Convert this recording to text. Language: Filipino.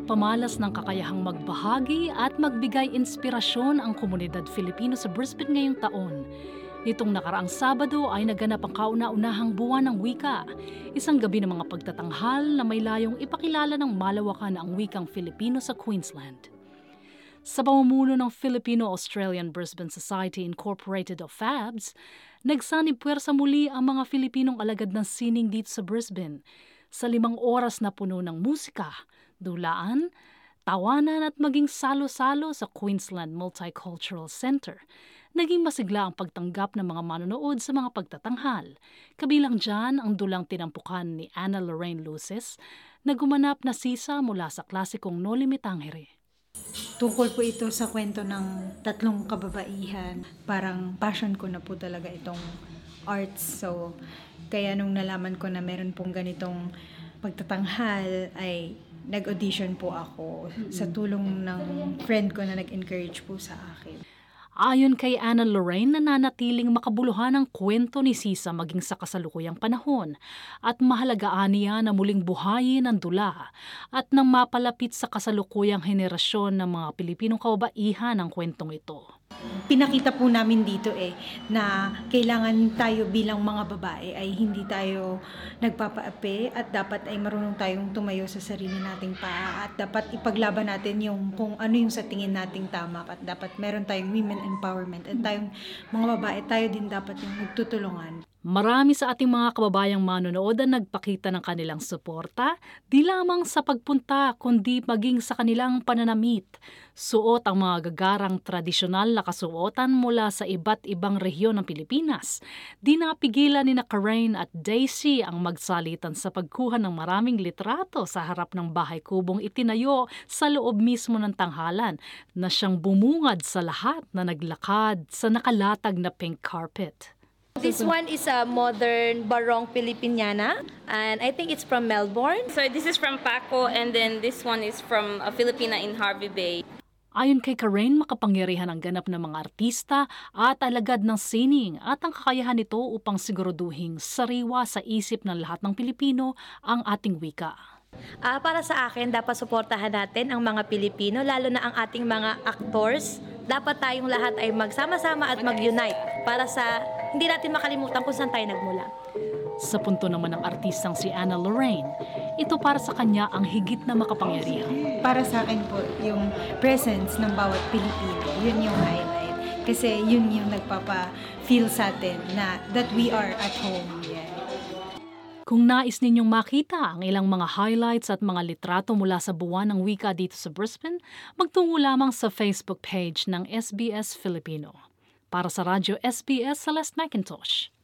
Ipinagpamalas ng kakayahang magbahagi at magbigay inspirasyon ang komunidad Filipino sa Brisbane ngayong taon. Nitong nakaraang Sabado ay naganap ang kauna-unahang buwan ng wika, isang gabi ng mga pagtatanghal na may layong ipakilala ng malawakan ang wikang Filipino sa Queensland. Sa pamumuno ng Filipino-Australian Brisbane Society Incorporated o FABS, nagsanib puwersa muli ang mga Filipinong alagad ng sining dito sa Brisbane sa 5 oras na puno ng musika, dulaan, tawanan at maging salo-salo sa Queensland Multicultural Center. Naging masigla ang pagtanggap ng mga manonood sa mga pagtatanghal. Kabilang dyan ang dulang tinampukan ni Anna Lorraine Luces na gumanap na sisa mula sa klasikong Noli Me Tangere. Tungkol po ito sa kwento ng 3 kababaihan. Parang passion ko na po talaga itong arts. So, kaya nung nalaman ko na meron pong ganitong pagtatanghal ay nag-audition po ako sa tulong ng friend ko na nag-encourage po sa akin. Ayon kay Anna Lorraine, nananatiling makabuluhan ang kwento ni Sisa maging sa kasalukuyang panahon at mahalagaan niya na muling buhayin ang dula at nang mapalapit sa kasalukuyang henerasyon ng mga Pilipinong kababaihan ang kwentong ito. Pinakita po namin dito na kailangan tayo bilang mga babae ay hindi tayo nagpapaapi at dapat ay marunong tayong tumayo sa sarili nating paa at dapat ipaglaban natin yung kung ano yung sa tingin nating tama at dapat meron tayong women empowerment at tayong mga babae tayo din dapat yung magtutulungan. Marami sa ating mga kababayang manonood ang nagpakita ng kanilang suporta, di lamang sa pagpunta kundi maging sa kanilang pananamit. Suot ang mga gagarang tradisyonal na kasuotan mula sa iba't ibang rehiyon ng Pilipinas. Di napigilan ni Karain at Daisy ang magsalitan sa pagkuha ng maraming litrato sa harap ng bahay kubong itinayo sa loob mismo ng tanghalan na siyang bumungad sa lahat na naglakad sa nakalatag na pink carpet. This one is a modern barong Filipiniana, and I think it's from Melbourne. So this is from Paco, and then this one is from a Filipina in Harvey Bay. Ayon kay Karain, makapangyarihan ang ganap ng mga artista at alagad ng sining at ang kakayahan nito upang siguraduhing sariwa sa isip ng lahat ng Pilipino ang ating wika. Para sa akin, dapat suportahan natin ang mga Pilipino, lalo na ang ating mga actors. Dapat tayong lahat ay magsama-sama at mag-unite para sa hindi natin makalimutan kung saan tayo nagmula. Sa punto naman ng artistang si Anna Lorraine, ito para sa kanya ang higit na makapangyarihan. Para sa akin po, yung presence ng bawat Pilipino, yun yung highlight. Kasi yun yung nagpapa-feel sa atin na that we are at home. Yeah. Kung nais ninyong makita ang ilang mga highlights at mga litrato mula sa buwan ng wika dito sa Brisbane, magtungo lamang sa Facebook page ng SBS Filipino. Para sa Radyo SBS, Celeste McIntosh.